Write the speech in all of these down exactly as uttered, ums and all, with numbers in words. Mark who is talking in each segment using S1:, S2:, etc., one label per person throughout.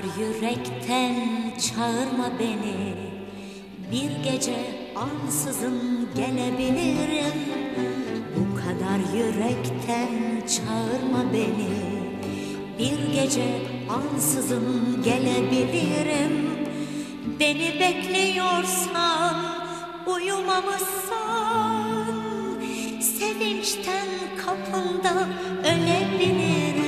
S1: yürekten çağırma beni. Bir gece ansızın gelebilirim. Bu kadar yürekten çağırma beni. Bir gece ansızın gelebilirim. Beni bekliyorsan, uyumamışsan, sevinçten kapında ölebilirim.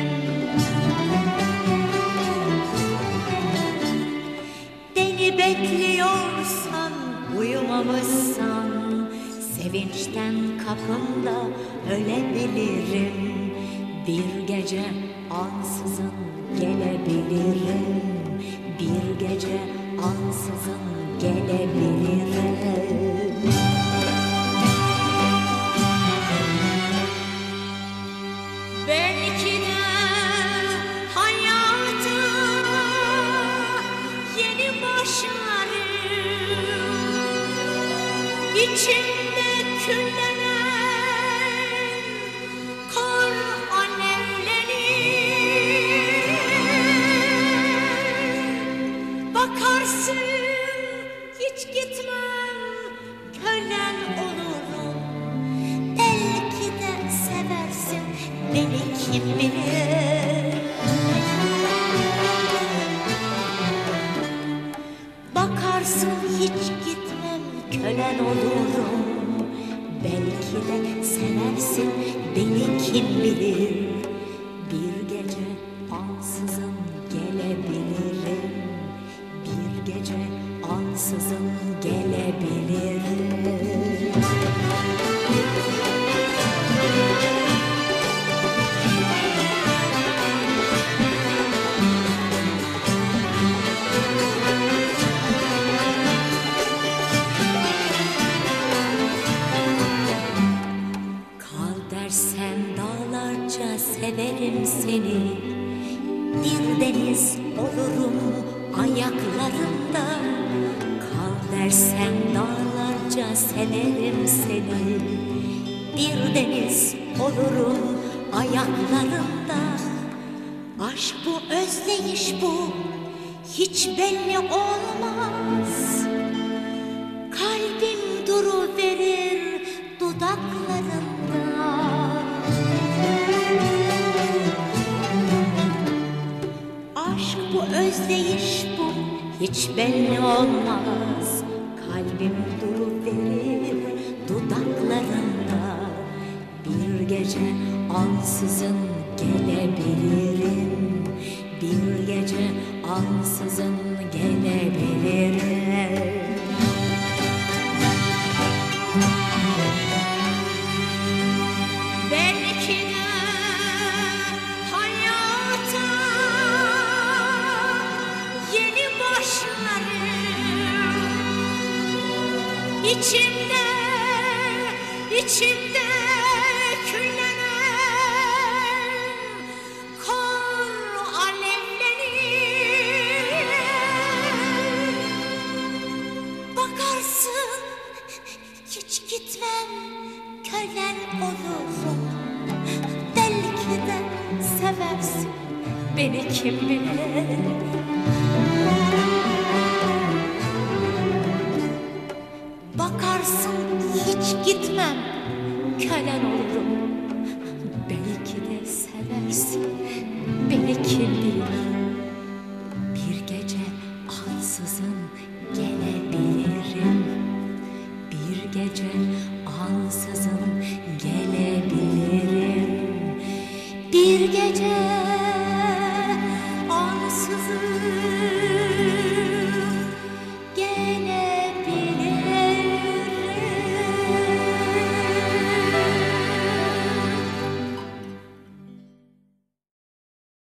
S1: Beni bekliyorsan, uyumamışsan, sevinçten kapında ölebilirim. Bir gece ansızın gelebilirim. Bir gece ansızın gelebilirim. Belki de hayata yeni başlarım. İçimde küllenen kor alevlenir. Bakarsın hiç gitmem, kölen olurum. Belki de seversin beni, kim bilir. Bakarsın hiç gitmem, kölen olurum. Belki de seversin beni, kim bilir. Bir gece ansızın gelebilirim. Bir gece ansızın gelebilirim. Kal dersen dağlarca severim seni. Bir deniz olurum ayaklarında. Kal dersen dağlarca severim seni. Bir deniz olurum ayaklarında. Aşk bu, özleyiş bu, hiç belli olmaz. Kalbim duruverir dudaklarında. Aşk bu, özleyiş bu, hiç belli olmaz. Kalbim duruverir dudaklarında. Bir gece ansızın gelebilirim. Bir gece ansızın gelebilirim. Belki de hayata yeni başlarım. İçimde, içimde küllenen kor alevlenir. Bakarsın hiç gitmem, kölen olurum. Belki de seversin beni, kim bilir. Bakarsın hiç gitmem, kölen olurum. Belki de seversin beni, kim bilir. Bir gece ansızın gelebilirim. Bir gece